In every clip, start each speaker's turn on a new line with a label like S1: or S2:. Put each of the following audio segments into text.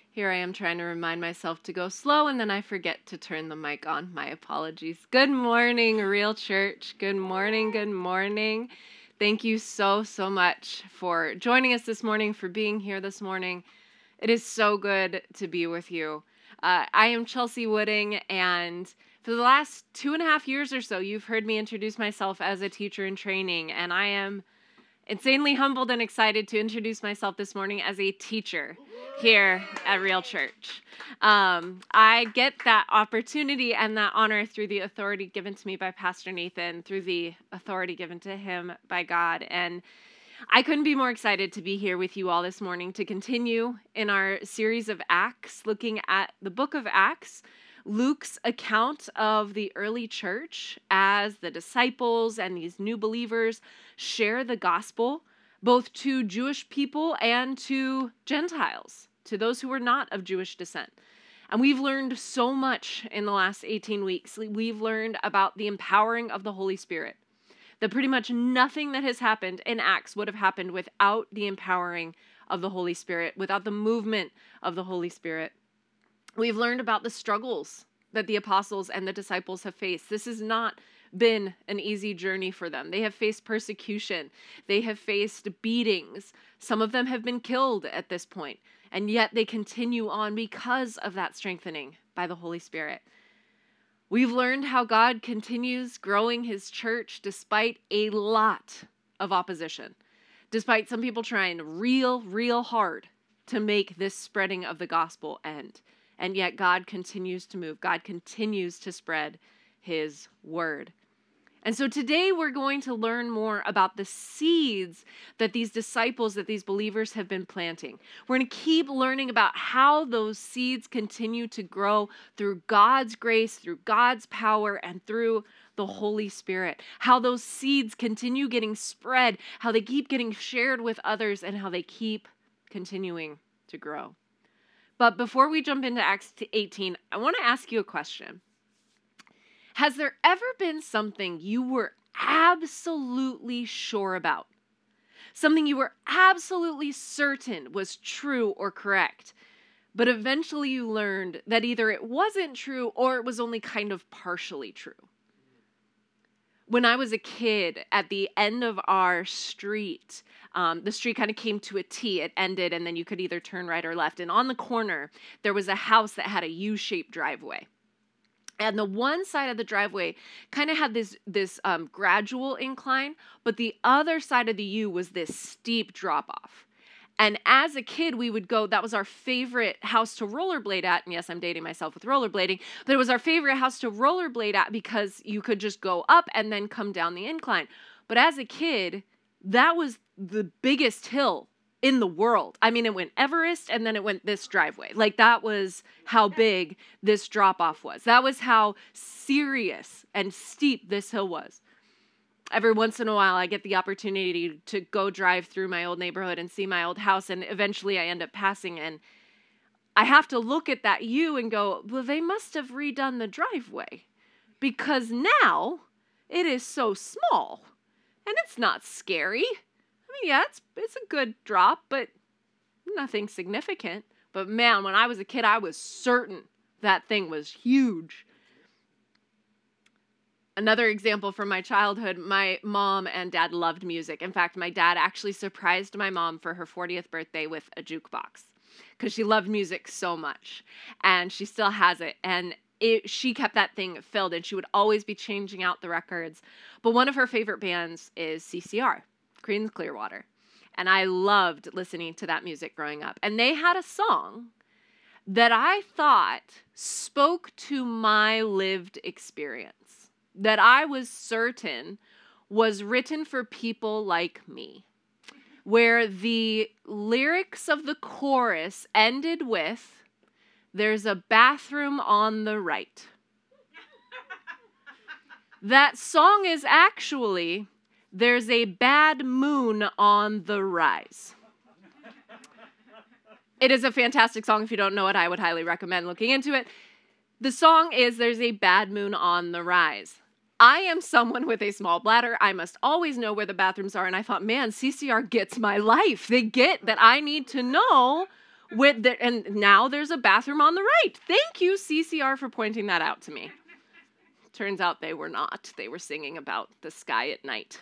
S1: Here I am trying to remind myself to go slow, and then I forget to turn the mic on. My apologies. Good morning, Real Church. Good morning. Good morning. Thank you so much for joining us this morning, for being here this morning. It is so good to be with you. I am Chelsea Wooding, and for the last 2.5 years or so, you've heard me introduce myself as a teacher in training, and I am insanely humbled and excited to introduce myself this morning as a teacher here at Real Church. I get that opportunity and that honor through the authority given to me by Pastor Nathan, through the authority given to him by God. And I couldn't be more excited to be here with you all this morning to continue in our series of Acts, looking at the book of Acts, Luke's account of the early church as the disciples and these new believers share the gospel both to Jewish people and to Gentiles, to those who were not of Jewish descent. And we've learned so much in the last 18 weeks. We've learned about the empowering of the Holy Spirit, that pretty much nothing that has happened in Acts would have happened without the empowering of the Holy Spirit, without the movement of the Holy Spirit. We've learned about the struggles that the apostles and the disciples have faced. This has not been an easy journey for them. They have faced persecution. They have faced beatings. Some of them have been killed at this point, and yet they continue on because of that strengthening by the Holy Spirit. We've learned how God continues growing his church despite a lot of opposition, despite some people trying real hard to make this spreading of the gospel end. And yet God continues to move. God continues to spread his word. And so today we're going to learn more about the seeds that these disciples, that these believers have been planting. We're going to keep learning about how those seeds continue to grow through God's grace, through God's power, and through the Holy Spirit. How those seeds continue getting spread, how they keep getting shared with others, and how they keep continuing to grow. But before we jump into Acts 18, I want to ask you a question. Has there ever been something you were absolutely sure about? Something you were absolutely certain was true or correct, but eventually you learned that either it wasn't true or it was only kind of partially true? When I was a kid, at the end of our street, the street kind of came to a T. It ended, and then you could either turn right or left. And on the corner, there was a house that had a U-shaped driveway. And the one side of the driveway kind of had this gradual incline, but the other side of the U was this steep drop-off. And as a kid, we would go, that was our favorite house to rollerblade at. And yes, I'm dating myself with rollerblading, but it was our favorite house to rollerblade at because you could just go up and then come down the incline. But as a kid, that was the biggest hill in the world. I mean, it went Everest and then it went this driveway. Like that was how big this drop-off was. That was how serious and steep this hill was. Every once in a while, I get the opportunity to go drive through my old neighborhood and see my old house, and eventually I end up passing, and I have to look at that U and go, well, they must have redone the driveway, because now it is so small, and it's not scary. I mean, yeah, it's a good drop, but nothing significant. But man, when I was a kid, I was certain that thing was huge. Another example from my childhood, my mom and dad loved music. In fact, my dad actually surprised my mom for her 40th birthday with a jukebox because she loved music so much, and she still has it. And she kept that thing filled, and she would always be changing out the records. But one of her favorite bands is CCR, Creedence Clearwater. And I loved listening to that music growing up. And they had a song that I thought spoke to my lived experience, that I was certain was written for people like me, where the lyrics of the chorus ended with, "There's a bathroom on the right." That song is actually, "There's a bad moon on the rise." It is a fantastic song. If you don't know it, I would highly recommend looking into it. The song is, "There's a bad moon on the rise." I am someone with a small bladder. I must always know where the bathrooms are. And I thought, man, CCR gets my life. They get that I need to know And now there's a bathroom on the right. Thank you, CCR, for pointing that out to me. Turns out they were not. They were singing about the sky at night.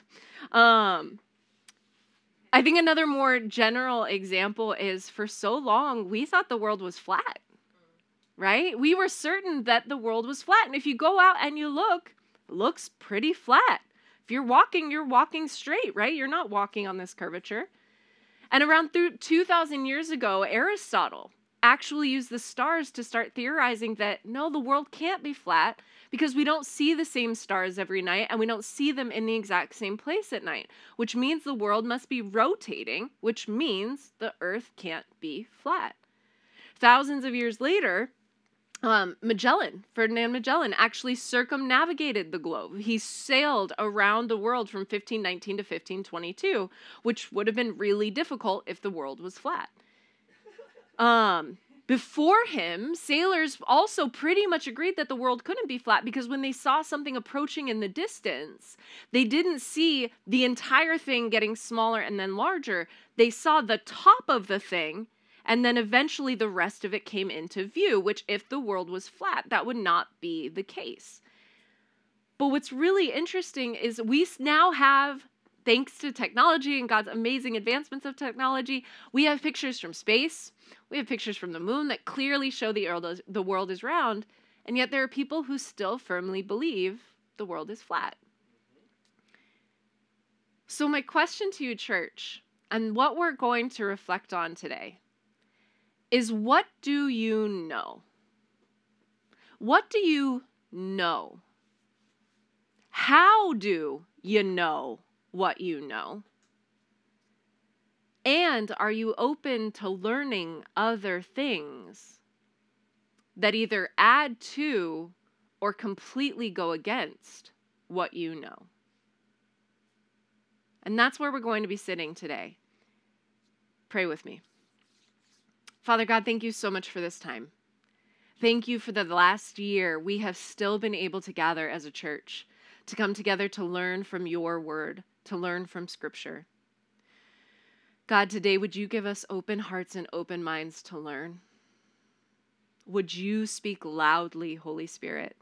S1: I think another more general example is, for so long, we thought the world was flat, right? We were certain that the world was flat. And if you go out and you look, it looks pretty flat. If you're walking straight, right? You're not walking on this curvature. And around 2,000 years ago, Aristotle actually used the stars to start theorizing that, no, the world can't be flat because we don't see the same stars every night and we don't see them in the exact same place at night, which means the world must be rotating, which means the earth can't be flat. Thousands of years later, Ferdinand Magellan actually circumnavigated the globe. He sailed around the world from 1519 to 1522, which would have been really difficult if the world was flat. Before him, sailors also pretty much agreed that the world couldn't be flat because when they saw something approaching in the distance, they didn't see the entire thing getting smaller and then larger. They saw the top of the thing, and then eventually the rest of it came into view, which if the world was flat, that would not be the case. But what's really interesting is we now have, thanks to technology and God's amazing advancements of technology, we have pictures from space, we have pictures from the moon that clearly show the world is round, and yet there are people who still firmly believe the world is flat. So my question to you, church, and what we're going to reflect on today, is what do you know? What do you know? How do you know what you know? And are you open to learning other things that either add to or completely go against what you know? And that's where we're going to be sitting today. Pray with me. Father God, thank you so much for this time. Thank you for the last year we have still been able to gather as a church, to come together to learn from your word, to learn from Scripture. God, today would you give us open hearts and open minds to learn? Would you speak loudly, Holy Spirit,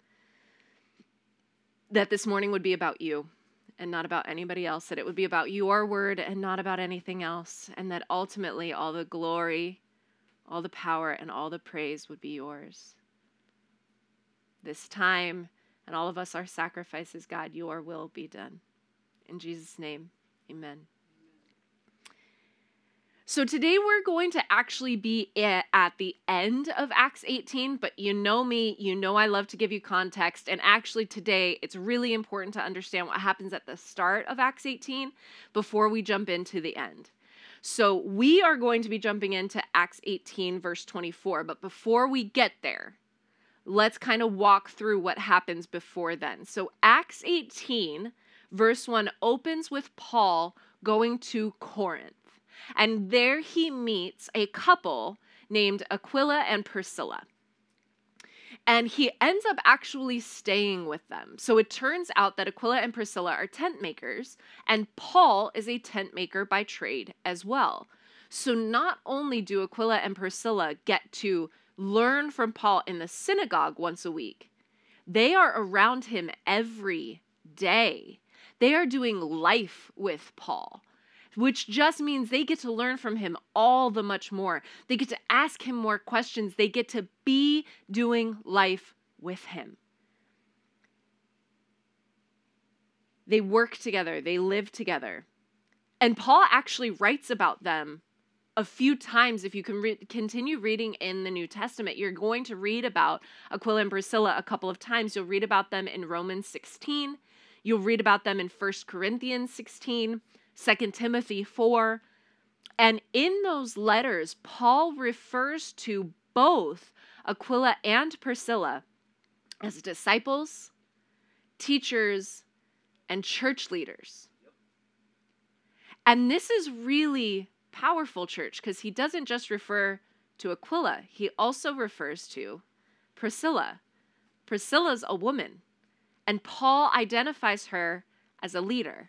S1: that this morning would be about you and not about anybody else, that it would be about your word and not about anything else, and that ultimately all the glory, all the power, and all the praise would be yours. This time and all of us, our sacrifices, God, your will be done. In Jesus' name, amen. So today we're going to actually be at the end of Acts 18, but you know me, you know I love to give you context, and actually today it's really important to understand what happens at the start of Acts 18 before we jump into the end. So we are going to be jumping into Acts 18, verse 24. But before we get there, let's kind of walk through what happens before then. So Acts 18, verse 1 opens with Paul going to Corinth. And there he meets a couple named Aquila and Priscilla. And he ends up actually staying with them. So it turns out that Aquila and Priscilla are tent makers, and Paul is a tent maker by trade as well. So not only do Aquila and Priscilla get to learn from Paul in the synagogue once a week, they are around him every day. They are doing life with Paul, which just means they get to learn from him all the much more. They get to ask him more questions. They get to be doing life with him. They work together. They live together. And Paul actually writes about them a few times. If you can continue reading in the New Testament, you're going to read about Aquila and Priscilla a couple of times. You'll read about them in Romans 16. You'll read about them in 1 Corinthians 16. 2 Timothy 4, and in those letters, Paul refers to both Aquila and Priscilla as disciples, teachers, and church leaders. And this is really powerful, church, because he doesn't just refer to Aquila, he also refers to Priscilla. Priscilla's a woman, and Paul identifies her as a leader.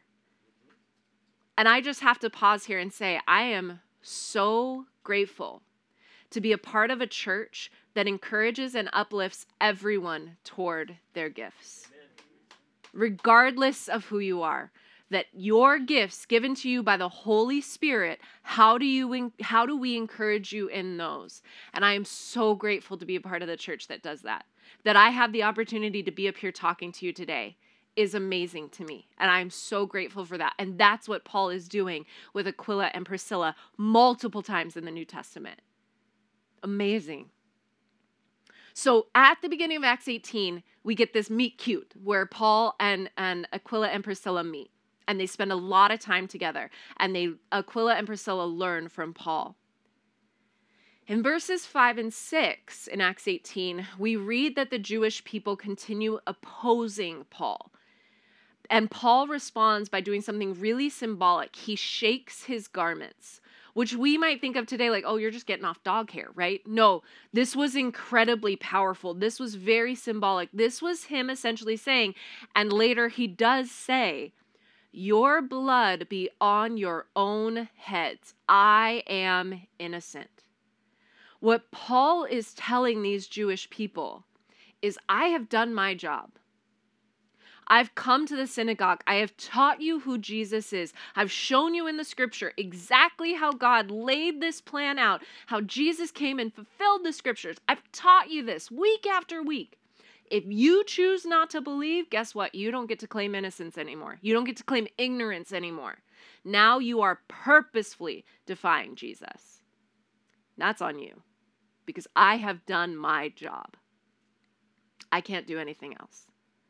S1: And I just have to pause here and say, I am so grateful to be a part of a church that encourages and uplifts everyone toward their gifts. Regardless of who you are, that your gifts given to you by the Holy Spirit, how do we encourage you in those? And I am so grateful to be a part of the church that does that. That I have the opportunity to be up here talking to you today is amazing to me. And I'm so grateful for that. And that's what Paul is doing with Aquila and Priscilla multiple times in the New Testament. Amazing. So at the beginning of Acts 18, we get this meet cute where Paul and Aquila and Priscilla meet. And they spend a lot of time together. And Aquila and Priscilla learn from Paul. In verses 5 and 6 in Acts 18, we read that the Jewish people continue opposing Paul. And Paul responds by doing something really symbolic. He shakes his garments, which we might think of today like, oh, you're just getting off dog hair, right? No, this was incredibly powerful. This was very symbolic. This was him essentially saying, and later he does say, your blood be on your own heads. I am innocent. What Paul is telling these Jewish people is, I have done my job. I've come to the synagogue. I have taught you who Jesus is. I've shown you in the scripture exactly how God laid this plan out, how Jesus came and fulfilled the scriptures. I've taught you this week after week. If you choose not to believe, guess what? You don't get to claim innocence anymore. You don't get to claim ignorance anymore. Now you are purposefully defying Jesus. That's on you, because I have done my job. I can't do anything else.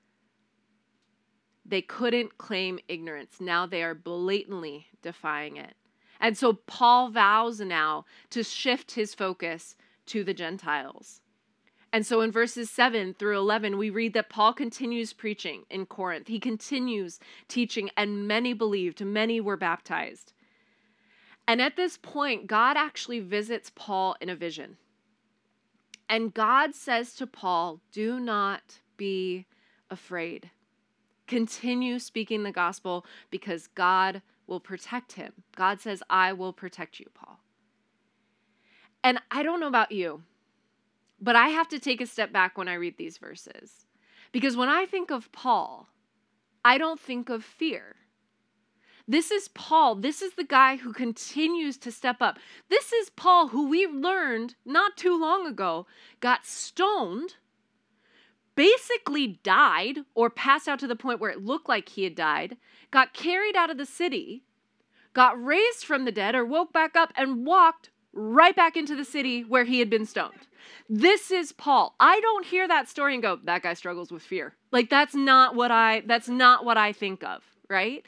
S1: They couldn't claim ignorance. Now they are blatantly defying it. And so Paul vows now to shift his focus to the Gentiles. And so in verses 7 through 11, we read that Paul continues preaching in Corinth. He continues teaching, and many believed, many were baptized. And at this point, God actually visits Paul in a vision. And God says to Paul, do not be afraid. Continue speaking the gospel because God will protect him. God says, I will protect you, Paul. And I don't know about you, but I have to take a step back when I read these verses. Because when I think of Paul, I don't think of fear. This is Paul. This is the guy who continues to step up. This is Paul, who we learned not too long ago, got stoned, basically died or passed out to the point where it looked like he had died, got carried out of the city, got raised from the dead or woke back up and walked right back into the city where he had been stoned. This is Paul. I don't hear that story and go, that guy struggles with fear. Like that's not what I think of, right?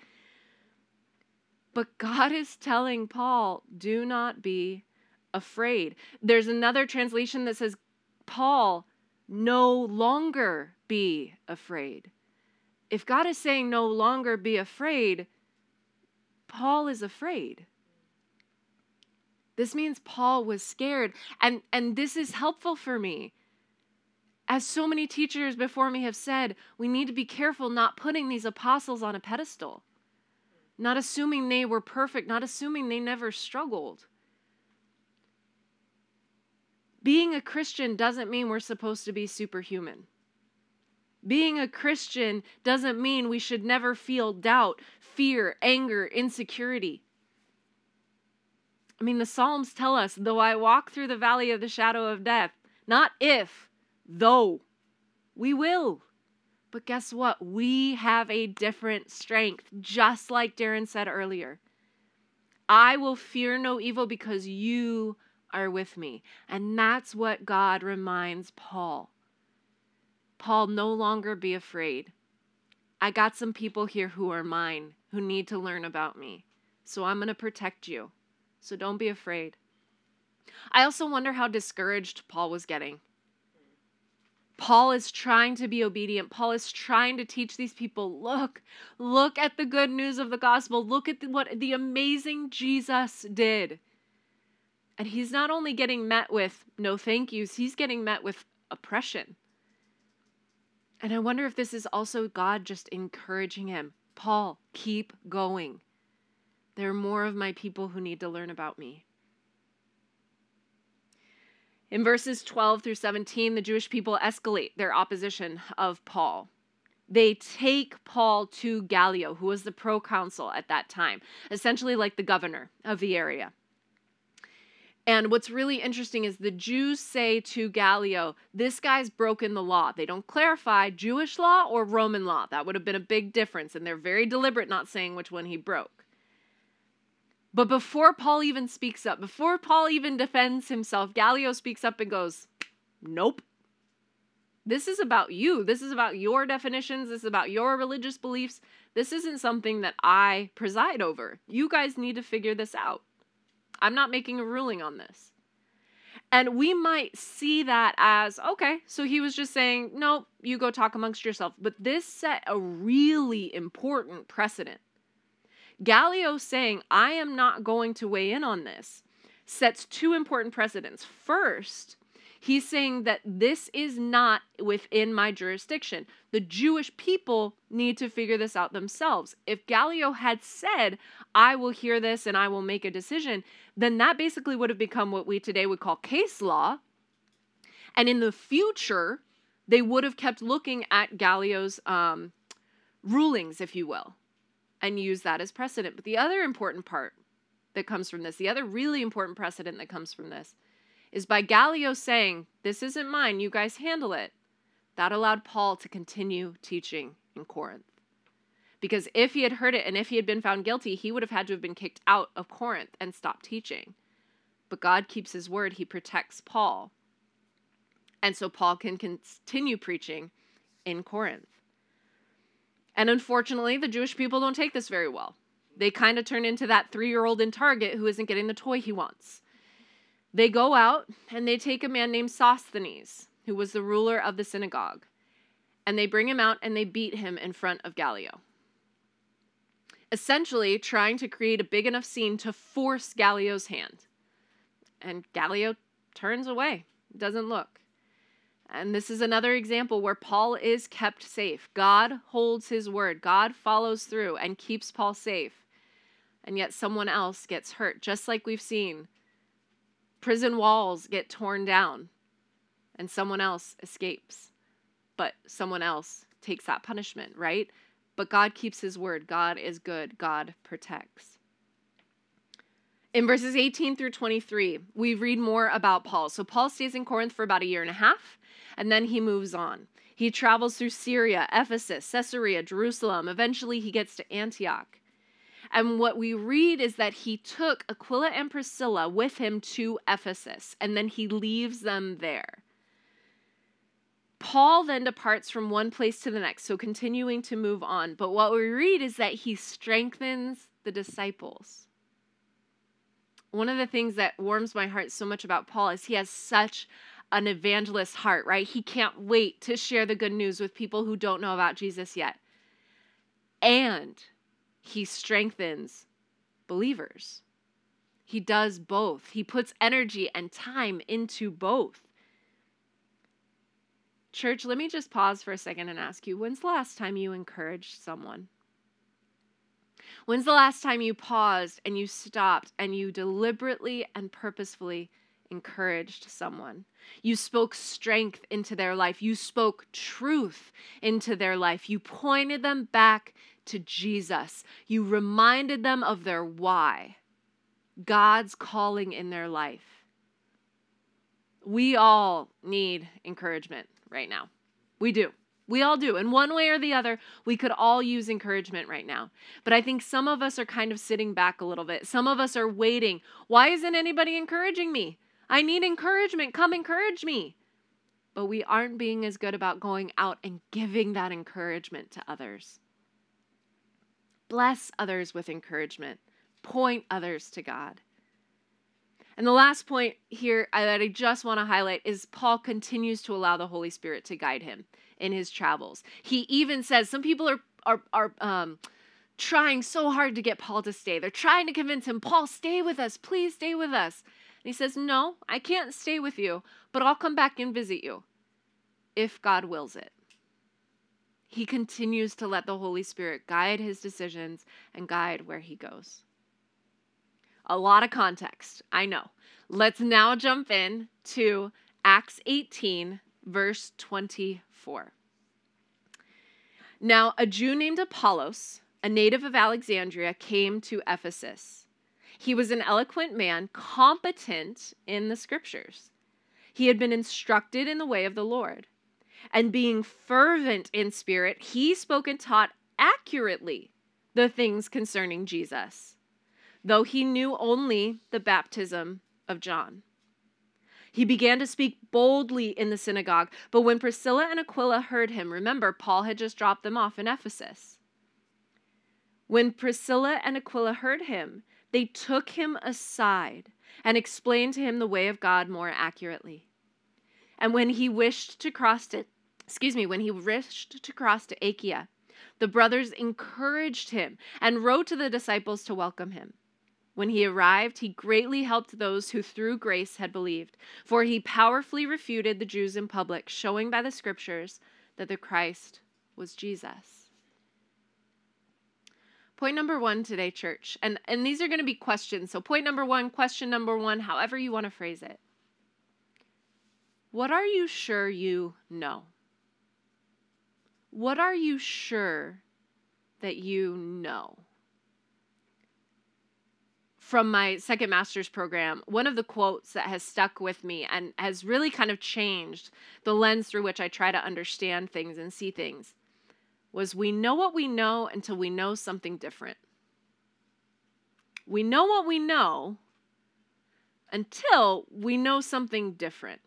S1: But God is telling Paul, do not be afraid. There's another translation that says, Paul, no longer be afraid. If God is saying no longer be afraid, Paul is afraid. This means Paul was scared. And this is helpful for me. As so many teachers before me have said, we need to be careful not putting these apostles on a pedestal. Not assuming they were perfect, not assuming they never struggled. Being a Christian doesn't mean we're supposed to be superhuman. Being a Christian doesn't mean we should never feel doubt, fear, anger, insecurity. I mean, the Psalms tell us, though I walk through the valley of the shadow of death, not if, though, we will. But guess what? We have a different strength, just like Darren said earlier. I will fear no evil because you are with me. And that's what God reminds Paul. Paul, no longer be afraid. I got some people here who are mine, who need to learn about me. So I'm going to protect you. So don't be afraid. I also wonder how discouraged Paul was getting. Paul is trying to be obedient. Paul is trying to teach these people, look at the good news of the gospel. Look at what the amazing Jesus did. And he's not only getting met with no thank yous, he's getting met with oppression. And I wonder if this is also God just encouraging him. Paul, keep going. There are more of my people who need to learn about me. In verses 12 through 17, the Jewish people escalate their opposition of Paul. They take Paul to Gallio, who was the proconsul at that time, essentially like the governor of the area. And what's really interesting is the Jews say to Gallio, this guy's broken the law. They don't clarify Jewish law or Roman law. That would have been a big difference, and they're very deliberate not saying which one he broke. But before Paul even speaks up, before Paul even defends himself, Gallio speaks up and goes, nope. This is about you. This is about your definitions. This is about your religious beliefs. This isn't something that I preside over. You guys need to figure this out. I'm not making a ruling on this. And we might see that as, okay, so he was just saying, no, you go talk amongst yourself. But this set a really important precedent. Gallio saying, I am not going to weigh in on this, sets two important precedents. First, he's saying that this is not within my jurisdiction. The Jewish people need to figure this out themselves. If Gallio had said, I will hear this and I will make a decision, then that basically would have become what we today would call case law. And in the future, they would have kept looking at Gallio's rulings, if you will, and use that as precedent. But the other important part that comes from this, the other really important precedent that comes from this, is by Gallio saying, this isn't mine, you guys handle it. That allowed Paul to continue teaching in Corinth. Because if he had heard it and if he had been found guilty, he would have had to have been kicked out of Corinth and stopped teaching. But God keeps his word. He protects Paul. And so Paul can continue preaching in Corinth. And unfortunately, the Jewish people don't take this very well. They kind of turn into that 3-year-old in Target who isn't getting the toy he wants. They go out and they take a man named Sosthenes, who was the ruler of the synagogue. And they bring him out and they beat him in front of Gallio. Essentially trying to create a big enough scene to force Gallio's hand. And Gallio turns away, doesn't look. And this is another example where Paul is kept safe. God holds his word. God follows through and keeps Paul safe. And yet someone else gets hurt, just like we've seen. Prison walls get torn down and someone else escapes. But someone else takes that punishment, right? But God keeps his word. God is good. God protects. In verses 18 through 23, we read more about Paul. So Paul stays in Corinth for about 1.5 years, and then he moves on. He travels through Syria, Ephesus, Caesarea, Jerusalem. Eventually, he gets to Antioch. And what we read is that he took Aquila and Priscilla with him to Ephesus, and then he leaves them there. Paul then departs from one place to the next, so continuing to move on. But what we read is that he strengthens the disciples. One of the things that warms my heart so much about Paul is he has such an evangelist heart, right? He can't wait to share the good news with people who don't know about Jesus yet. And he strengthens believers. He does both. He puts energy and time into both. Church, let me just pause for a second and ask you, when's the last time you encouraged someone? When's the last time you paused and you stopped and you deliberately and purposefully encouraged someone? You spoke strength into their life. You spoke truth into their life. You pointed them back to Jesus. You reminded them of their why, God's calling in their life. We all need encouragement right now. We do. We all do. In one way or the other, we could all use encouragement right now. But I think some of us are kind of sitting back a little bit. Some of us are waiting. Why isn't anybody encouraging me? I need encouragement. Come encourage me. But we aren't being as good about going out and giving that encouragement to others. Bless others with encouragement. Point others to God. And the last point here that I just want to highlight is Paul continues to allow the Holy Spirit to guide him in his travels. He even says some people are trying so hard to get Paul to stay. They're trying to convince him, Paul, stay with us. Please stay with us. And he says, no, I can't stay with you, but I'll come back and visit you if God wills it. He continues to let the Holy Spirit guide his decisions and guide where he goes. A lot of context, I know. Let's now jump in to Acts 18, verse 24. Now, a Jew named Apollos, a native of Alexandria, came to Ephesus. He was an eloquent man, competent in the scriptures. He had been instructed in the way of the Lord. And being fervent in spirit, he spoke and taught accurately the things concerning Jesus, though he knew only the baptism of John. He began to speak boldly in the synagogue, but when Priscilla and Aquila heard him, remember, Paul had just dropped them off in Ephesus. When Priscilla and Aquila heard him, they took him aside and explained to him the way of God more accurately. And when he wished to cross to Achaia, the brothers encouraged him and wrote to the disciples to welcome him. When he arrived, he greatly helped those who through grace had believed, for he powerfully refuted the Jews in public, showing by the scriptures that the Christ was Jesus. Point number 1 today, church, and these are going to be questions. So point number 1, question number 1, however you want to phrase it. What are you sure you know? What are you sure that you know? From my second master's program, one of the quotes that has stuck with me and has really kind of changed the lens through which I try to understand things and see things was, we know what we know until we know something different. We know what we know until we know something different.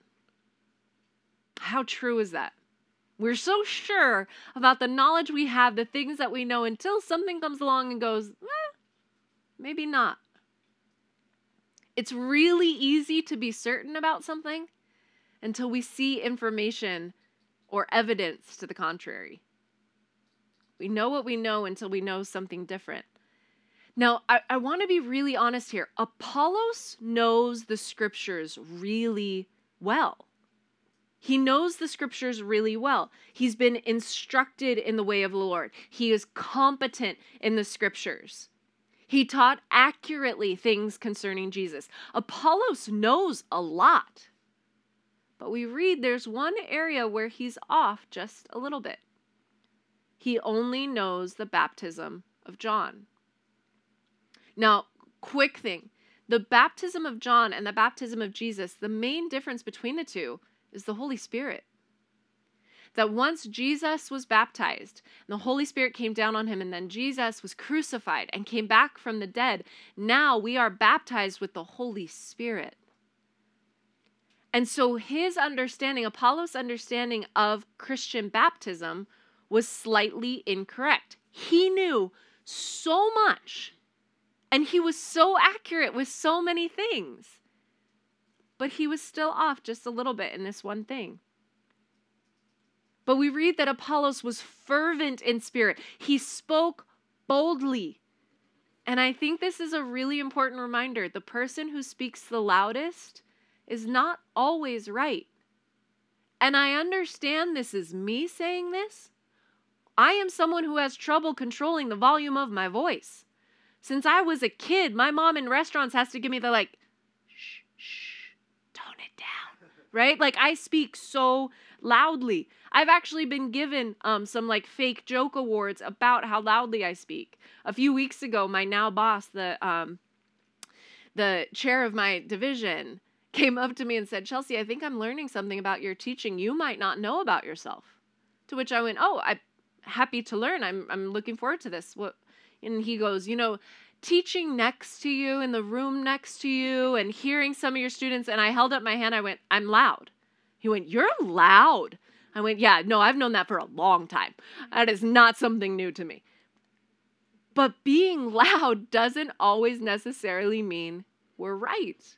S1: How true is that? We're so sure about the knowledge we have, the things that we know, until something comes along and goes, maybe not. It's really easy to be certain about something until we see information or evidence to the contrary. We know what we know until we know something different. Now, I want to be really honest here. Apollos knows the scriptures really well. He knows the scriptures really well. He's been instructed in the way of the Lord. He is competent in the scriptures. He taught accurately things concerning Jesus. Apollos knows a lot. But we read there's one area where he's off just a little bit. He only knows the baptism of John. Now, quick thing. The baptism of John and the baptism of Jesus, the main difference between the two is the Holy Spirit. That once Jesus was baptized, and the Holy Spirit came down on him, and then Jesus was crucified and came back from the dead, now we are baptized with the Holy Spirit. And so his understanding, Apollos' understanding of Christian baptism was slightly incorrect. He knew so much, and he was so accurate with so many things, but he was still off just a little bit in this one thing. But we read that Apollos was fervent in spirit. He spoke boldly. And I think this is a really important reminder. The person who speaks the loudest is not always right. And I understand this is me saying this. I am someone who has trouble controlling the volume of my voice. Since I was a kid, my mom in restaurants has to give me the shh, tone it down, right? Like, I speak so loudly. I've actually been given some fake joke awards about how loudly I speak. A few weeks ago, my now boss, the chair of my division, came up to me and said, "Chelsea, I think I'm learning something about your teaching you might not know about yourself." To which I went, "Oh, I'm happy to learn. I'm looking forward to this." What? And he goes, teaching next to you in the room next to you and hearing some of your students. And I held up my hand. I went, "I'm loud." He went, "You're loud." I went, "Yeah, no, I've known that for a long time. That is not something new to me." But being loud doesn't always necessarily mean we're right.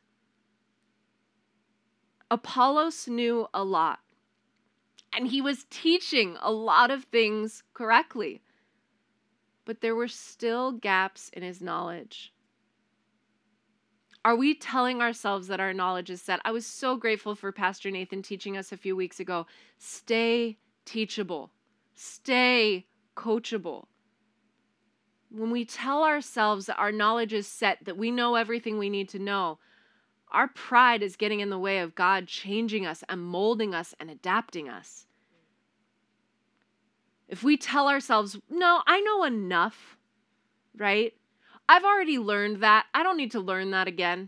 S1: Apollos knew a lot, and he was teaching a lot of things correctly. But there were still gaps in his knowledge. Are we telling ourselves that our knowledge is set? I was so grateful for Pastor Nathan teaching us a few weeks ago. Stay teachable. Stay coachable. when we tell ourselves that our knowledge is set, that we know everything we need to know, our pride is getting in the way of God changing us and molding us and adapting us. If we tell ourselves, no, I know enough, right? I've already learned that. I don't need to learn that again.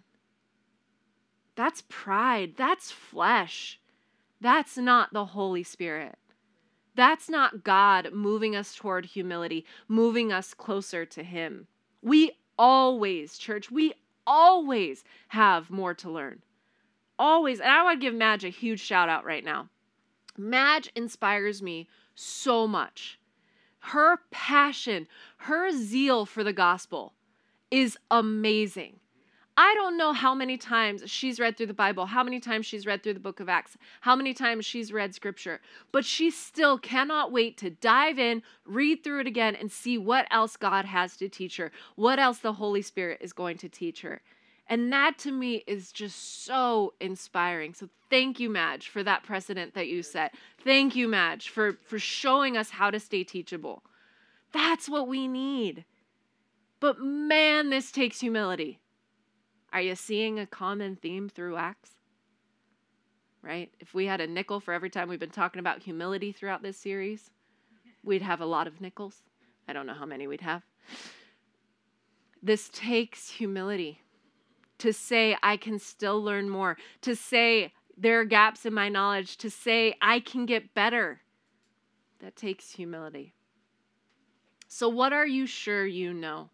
S1: That's pride. That's flesh. That's not the Holy Spirit. That's not God moving us toward humility, moving us closer to Him. We always, church, we always have more to learn. Always. And I want to give Madge a huge shout out right now. Madge inspires me so much. Her passion, her zeal for the gospel is amazing. I don't know how many times she's read through the Bible, how many times she's read through the book of Acts, how many times she's read scripture, but she still cannot wait to dive in, read through it again, and see what else God has to teach her, what else the Holy Spirit is going to teach her. And that to me is just so inspiring. So thank you, Madge, for that precedent that you set. Thank you, Madge, for showing us how to stay teachable. That's what we need. But man, this takes humility. Are you seeing a common theme through Acts? Right? If we had a nickel for every time we've been talking about humility throughout this series, we'd have a lot of nickels. I don't know how many we'd have. This takes humility to say I can still learn more, to say there are gaps in my knowledge, to say I can get better. That takes humility. So what are you sure you know?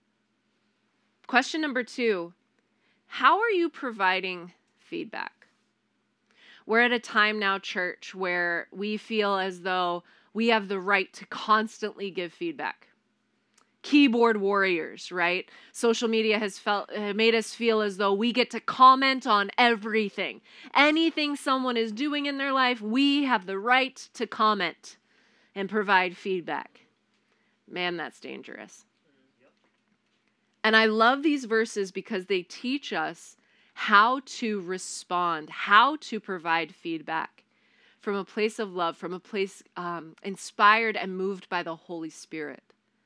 S1: Question number 2. How are you providing feedback? We're at a time now, church, where we feel as though we have the right to constantly give feedback. Keyboard warriors, right? Social media has made us feel as though we get to comment on everything. Anything someone is doing in their life, we have the right to comment and provide feedback. Man, that's dangerous. And I love these verses because they teach us how to respond, how to provide feedback from a place of love, from a place inspired and moved by the Holy Spirit.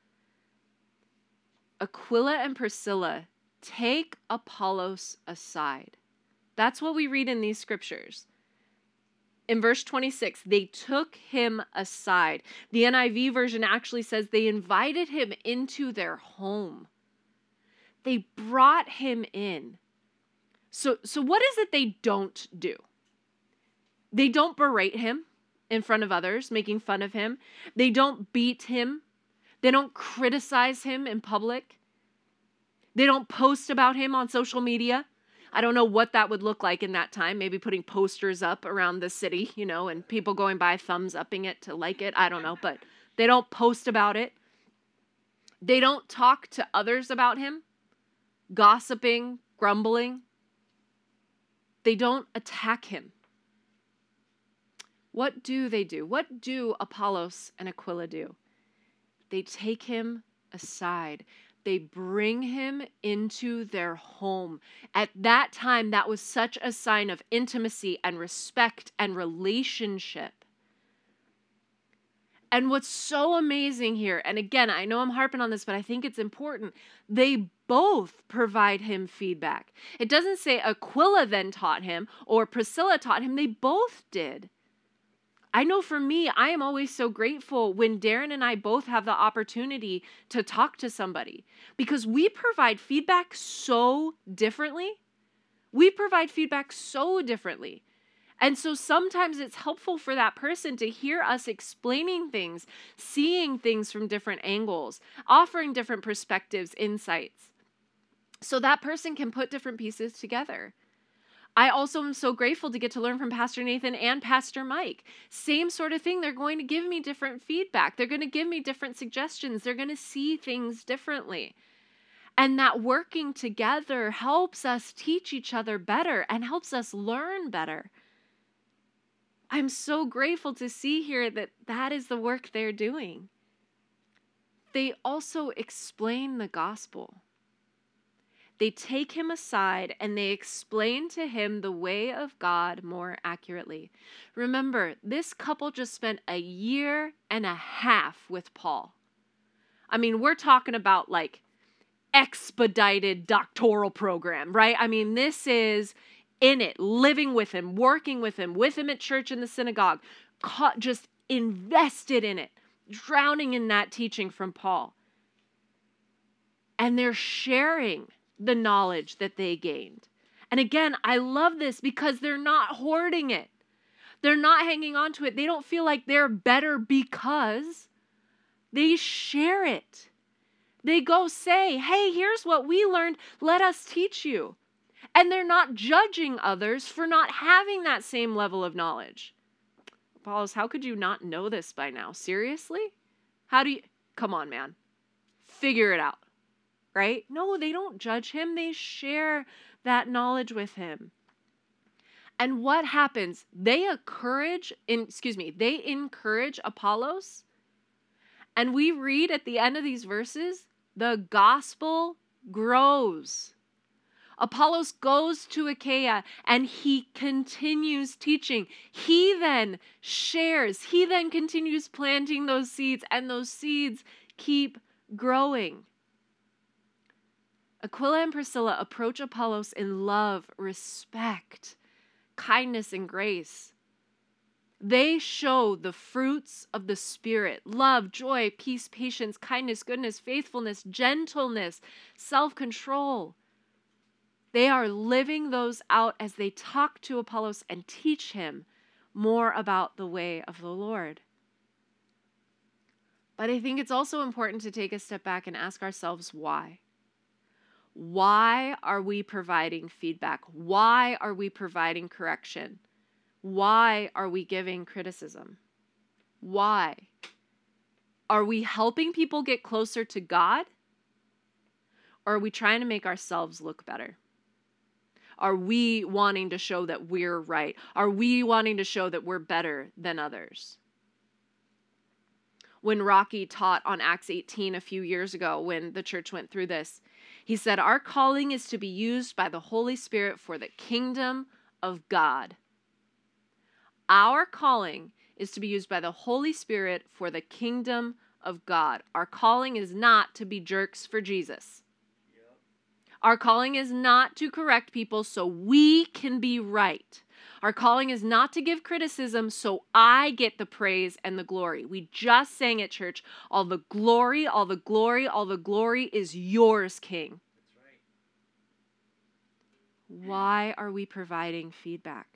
S1: Aquila and Priscilla take Apollos aside. That's what we read in these scriptures. In verse 26, they took him aside. The NIV version actually says they invited him into their home. They brought him in. So what is it they don't do? They don't berate him in front of others, making fun of him. They don't beat him. They don't criticize him in public. They don't post about him on social media. I don't know what that would look like in that time. Maybe putting posters up around the city, and people going by thumbs upping it to like it. I don't know, but they don't post about it. They don't talk to others about him. Gossiping, grumbling. They don't attack him. What do they do? What do Apollos and Aquila do? They take him aside. They bring him into their home. At that time, that was such a sign of intimacy and respect and relationship. And what's so amazing here, and again, I know I'm harping on this, but I think it's important, they both provide him feedback. It doesn't say Aquila then taught him or Priscilla taught him. They both did. I know for me, I am always so grateful when Darren and I both have the opportunity to talk to somebody because we provide feedback so differently. We provide feedback so differently. And so sometimes it's helpful for that person to hear us explaining things, seeing things from different angles, offering different perspectives, insights, so that person can put different pieces together. I also am so grateful to get to learn from Pastor Nathan and Pastor Mike. Same sort of thing. They're going to give me different feedback. They're going to give me different suggestions. They're going to see things differently. And that working together helps us teach each other better and helps us learn better. I'm so grateful to see here that that is the work they're doing. They also explain the gospel. They take him aside and they explain to him the way of God more accurately. Remember, this couple just spent 1.5 years with Paul. I mean, we're talking about like expedited doctoral program, right? I mean, this is in it, living with him, working with him at church in the synagogue, just invested in it, drowning in that teaching from Paul. And they're sharing the knowledge that they gained. And again, I love this because they're not hoarding it. They're not hanging on to it. They don't feel like they're better because they share it. They go say, hey, here's what we learned. Let us teach you. And they're not judging others for not having that same level of knowledge. Apollos, how could you not know this by now? Seriously? Come on, man. Figure it out. Right? No, they don't judge him. They share that knowledge with him. And what happens? They encourage Apollos. And we read at the end of these verses, the gospel grows. Apollos goes to Achaia and he continues teaching. He then shares. He then continues planting those seeds, and those seeds keep growing. Aquila and Priscilla approach Apollos in love, respect, kindness, and grace. They show the fruits of the Spirit: love, joy, peace, patience, kindness, goodness, faithfulness, gentleness, self-control. They are living those out as they talk to Apollos and teach him more about the way of the Lord. But I think it's also important to take a step back and ask ourselves why. Why are we providing feedback? Why are we providing correction? Why are we giving criticism? Why? Are we helping people get closer to God? Or are we trying to make ourselves look better? Are we wanting to show that we're right? Are we wanting to show that we're better than others? When Rocky taught on Acts 18 a few years ago, when the church went through this, he said, our calling is to be used by the Holy Spirit for the kingdom of God. Our calling is to be used by the Holy Spirit for the kingdom of God. Our calling is not to be jerks for Jesus. Yep. Our calling is not to correct people so we can be right. Our calling is not to give criticism so I get the praise and the glory. We just sang at church, all the glory, all the glory, all the glory is yours, King.
S2: That's right.
S1: Why are we providing feedback?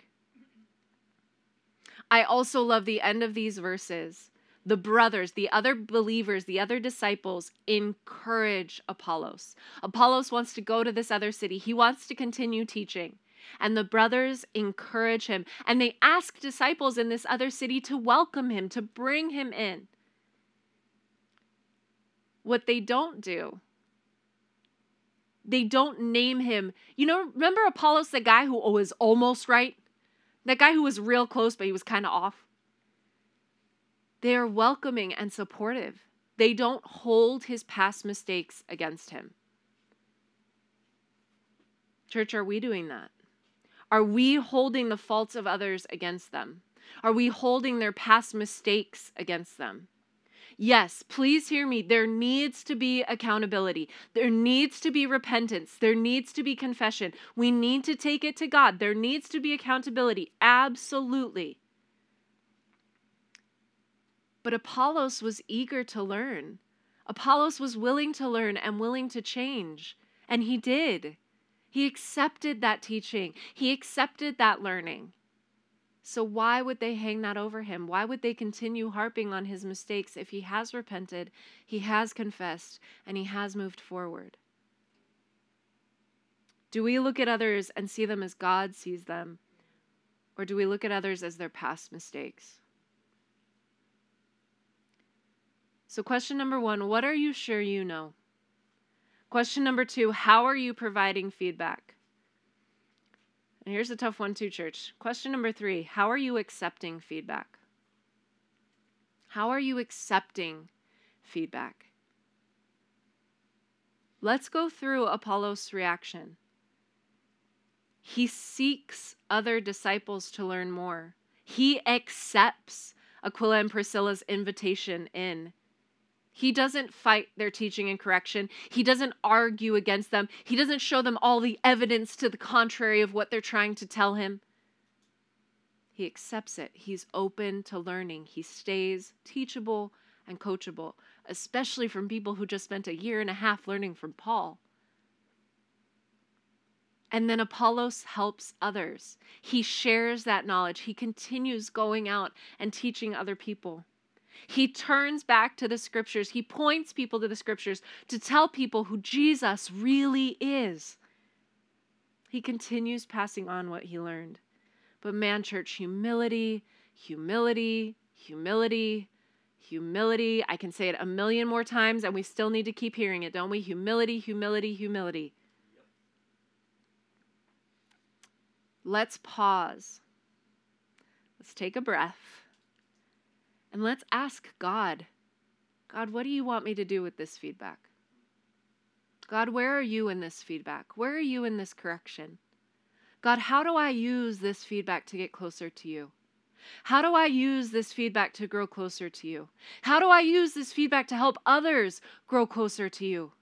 S1: I also love the end of these verses. The brothers, the other believers, the other disciples encourage Apollos. Apollos wants to go to this other city. He wants to continue teaching. And the brothers encourage him. And they ask disciples in this other city to welcome him, to bring him in. What they don't do, they don't name him. You know, remember Apollos, the guy who was almost right? That guy who was real close, but he was kind of off. They are welcoming and supportive. They don't hold his past mistakes against him. Church, are we doing that? Are we holding the faults of others against them? Are we holding their past mistakes against them? Yes, please hear me. There needs to be accountability. There needs to be repentance. There needs to be confession. We need to take it to God. There needs to be accountability. Absolutely. But Apollos was eager to learn. Apollos was willing to learn and willing to change. And he did. He accepted that teaching. He accepted that learning. So why would they hang that over him? Why would they continue harping on his mistakes if he has repented, he has confessed, and he has moved forward? Do we look at others and see them as God sees them? Or do we look at others as their past mistakes? So question number 1, what are you sure you know? Question number 2, how are you providing feedback? And here's a tough one too, church. Question number 3, how are you accepting feedback? How are you accepting feedback? Let's go through Apollos' reaction. He seeks other disciples to learn more. He accepts Aquila and Priscilla's invitation in. He doesn't fight their teaching and correction. He doesn't argue against them. He doesn't show them all the evidence to the contrary of what they're trying to tell him. He accepts it. He's open to learning. He stays teachable and coachable, especially from people who just spent a year and a half learning from Paul. And then Apollos helps others. He shares that knowledge. He continues going out and teaching other people. He turns back to the scriptures. He points people to the scriptures to tell people who Jesus really is. He continues passing on what he learned. But man, church, humility, humility, humility, humility. I can say it a million more times and we still need to keep hearing it, don't we? Humility, humility, humility. Let's pause. Let's take a breath. And let's ask God, God, what do you want me to do with this feedback? God, where are you in this feedback? Where are you in this correction? God, how do I use this feedback to get closer to you? How do I use this feedback to grow closer to you? How do I use this feedback to help others grow closer to you?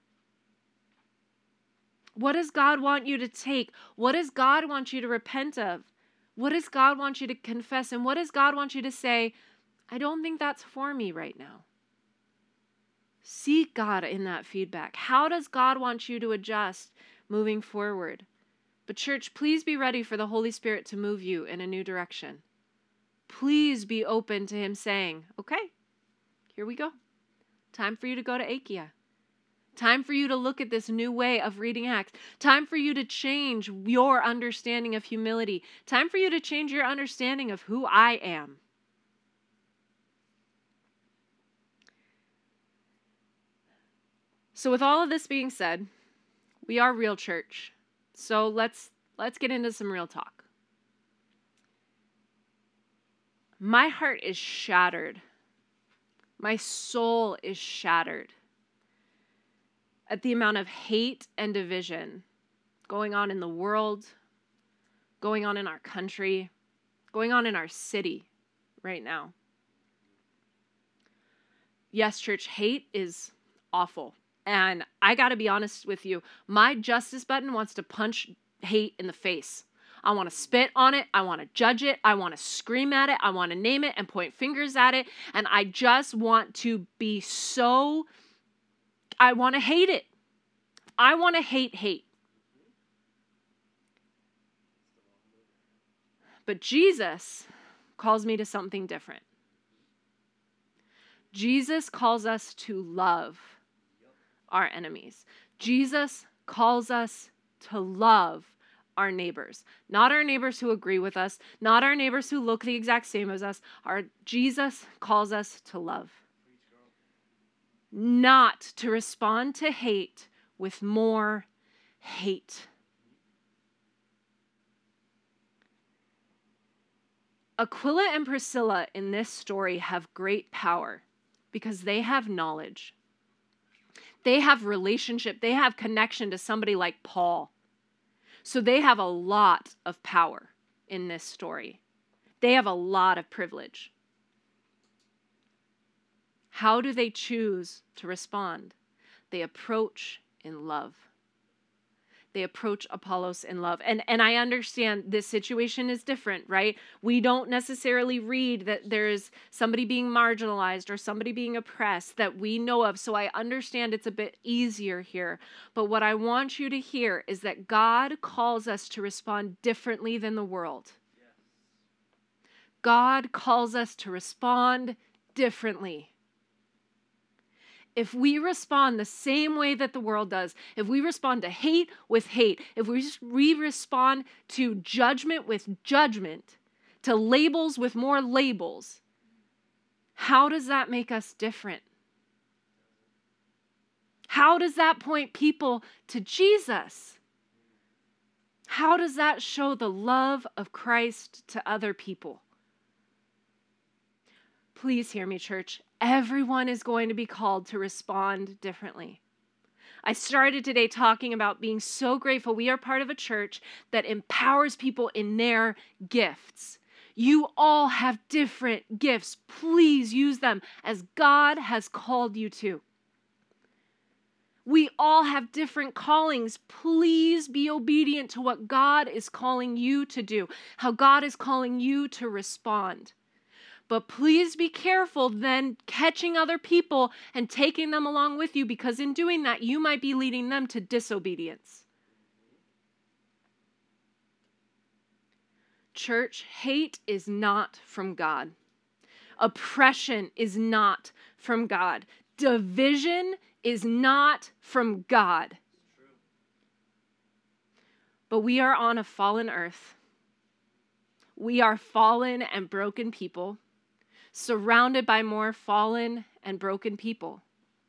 S1: What does God want you to take? What does God want you to repent of? What does God want you to confess? And what does God want you to say, I don't think that's for me right now? Seek God in that feedback. How does God want you to adjust moving forward? But church, please be ready for the Holy Spirit to move you in a new direction. Please be open to him saying, okay, here we go. Time for you to go to Achaia. Time for you to look at this new way of reading Acts. Time for you to change your understanding of humility. Time for you to change your understanding of who I am. So with all of this being said, we are Real Church. So let's get into some real talk. My heart is shattered. My soul is shattered at the amount of hate and division going on in the world, going on in our country, going on in our city right now. Yes, church, hate is awful. And I got to be honest with you, my justice button wants to punch hate in the face. I want to spit on it. I want to judge it. I want to scream at it. I want to name it and point fingers at it. And I just want to be I want to hate it. I want to hate. But Jesus calls me to something different. Jesus calls us to love our enemies. Jesus calls us to love our neighbors. Not our neighbors who agree with us, not our neighbors who look the exact same as us. Jesus calls us to love. Not to respond to hate with more hate. Aquila and Priscilla in this story have great power because they have knowledge. They have relationship. They have connection to somebody like Paul. So they have a lot of power in this story. They have a lot of privilege. How do they choose to respond? They approach in love. They approach Apollos in love. And I understand this situation is different, right? We don't necessarily read that there's somebody being marginalized or somebody being oppressed that we know of. So I understand it's a bit easier here. But what I want you to hear is that God calls us to respond differently than the world. Yes. God calls us to respond differently. If we respond the same way that the world does, if we respond to hate with hate, if we respond to judgment with judgment, to labels with more labels, how does that make us different? How does that point people to Jesus? How does that show the love of Christ to other people? Please hear me, church. Everyone is going to be called to respond differently. I started today talking about being so grateful we are part of a church that empowers people in their gifts. You all have different gifts. Please use them as God has called you to. We all have different callings. Please be obedient to what God is calling you to do, how God is calling you to respond. But please be careful then catching other people and taking them along with you, because in doing that, you might be leading them to disobedience. Church, hate is not from God. Oppression is not from God. Division is not from God. But we are on a fallen earth. We are fallen and broken people, surrounded by more fallen and broken people.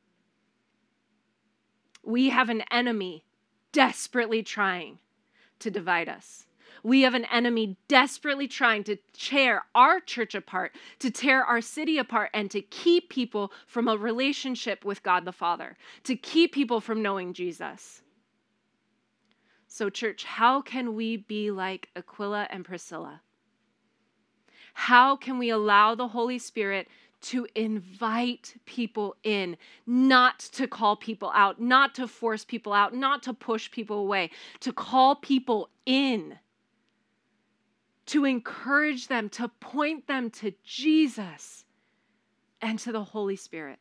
S1: We have an enemy desperately trying to divide us. We have an enemy desperately trying to tear our church apart, to tear our city apart, and to keep people from a relationship with God the Father, to keep people from knowing Jesus. So, church, how can we be like Aquila and Priscilla? How can we allow the Holy Spirit to invite people in, not to call people out, not to force people out, not to push people away, to call people in, to encourage them, to point them to Jesus and to the Holy Spirit?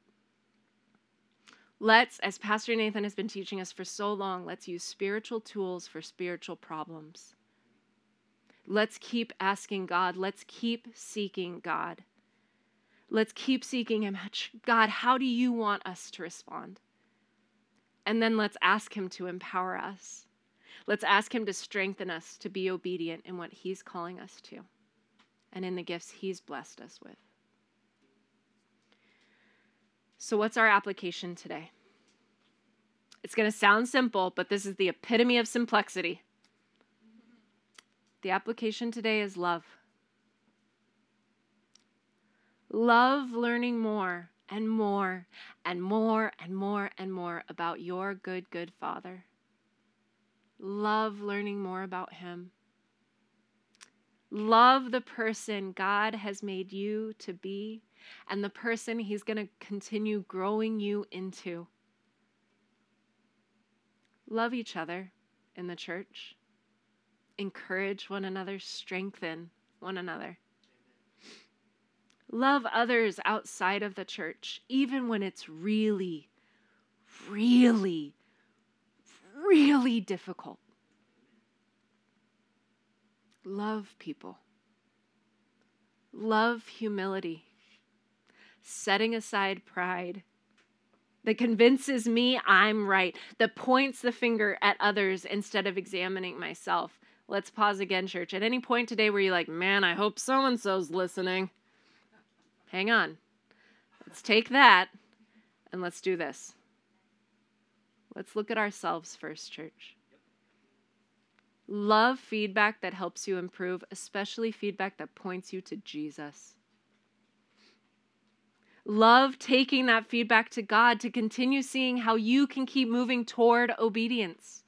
S1: Let's, as Pastor Nathan has been teaching us for so long, let's use spiritual tools for spiritual problems. Let's keep asking God. Let's keep seeking God. Let's keep seeking Him. God, how do you want us to respond? And then let's ask Him to empower us. Let's ask Him to strengthen us to be obedient in what He's calling us to and in the gifts He's blessed us with. So what's our application today? It's going to sound simple, but this is the epitome of simplicity. The application today is love. Love learning more and more and more and more and more about your good, good Father. Love learning more about Him. Love the person God has made you to be and the person He's going to continue growing you into. Love each other in the church. Encourage one another. Strengthen one another. Love others outside of the church, even when it's really, really, really difficult. Love people. Love humility. Setting aside pride that convinces me I'm right, that points the finger at others instead of examining myself. Let's pause again, church. At any point today where you're like, man, I hope so-and-so's listening. Hang on. Let's take that and let's do this. Let's look at ourselves first, church. Love feedback that helps you improve, especially feedback that points you to Jesus. Love taking that feedback to God to continue seeing how you can keep moving toward obedience.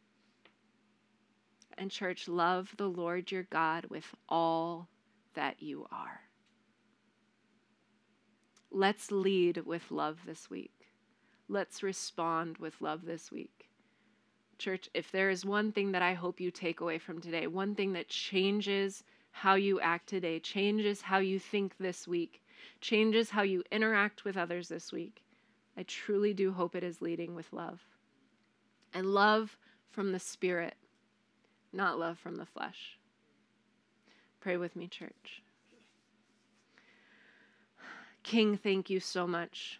S1: And church, love the Lord your God with all that you are. Let's lead with love this week. Let's respond with love this week. Church, if there is one thing that I hope you take away from today, one thing that changes how you act today, changes how you think this week, changes how you interact with others this week, I truly do hope it is leading with love. And love from the Spirit, not love from the flesh. Pray with me, church. King, thank you so much.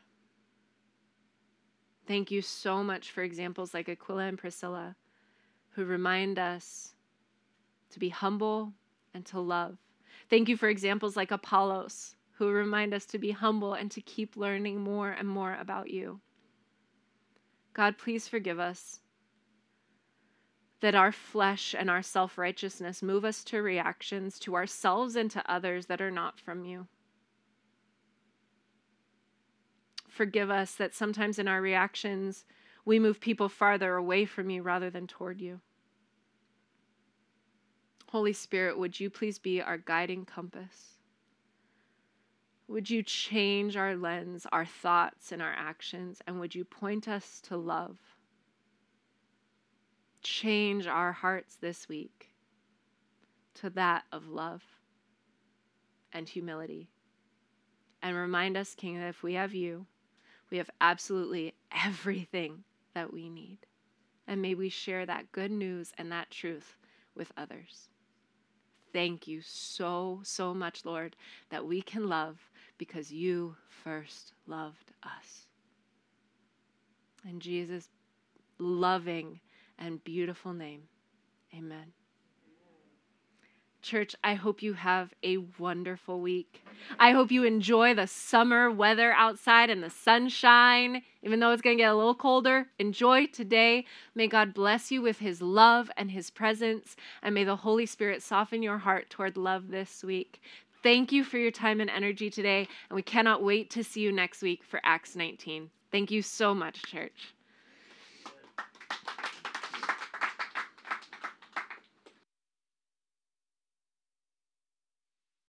S1: Thank you so much for examples like Aquila and Priscilla, who remind us to be humble and to love. Thank you for examples like Apollos, who remind us to be humble and to keep learning more and more about you. God, please forgive us that our flesh and our self-righteousness move us to reactions to ourselves and to others that are not from you. Forgive us that sometimes in our reactions, we move people farther away from you rather than toward you. Holy Spirit, would you please be our guiding compass? Would you change our lens, our thoughts, and our actions, and would you point us to love? Change our hearts this week to that of love and humility. And remind us, King, that if we have you, we have absolutely everything that we need. And may we share that good news and that truth with others. Thank you so, so much, Lord, that we can love because you first loved us. In Jesus' loving and beautiful name, amen. Church, I hope you have a wonderful week. I hope you enjoy the summer weather outside and the sunshine. Even though it's going to get a little colder, enjoy today. May God bless you with his love and his presence, and may the Holy Spirit soften your heart toward love this week. Thank you for your time and energy today, and we cannot wait to see you next week for Acts 19. Thank you so much, church.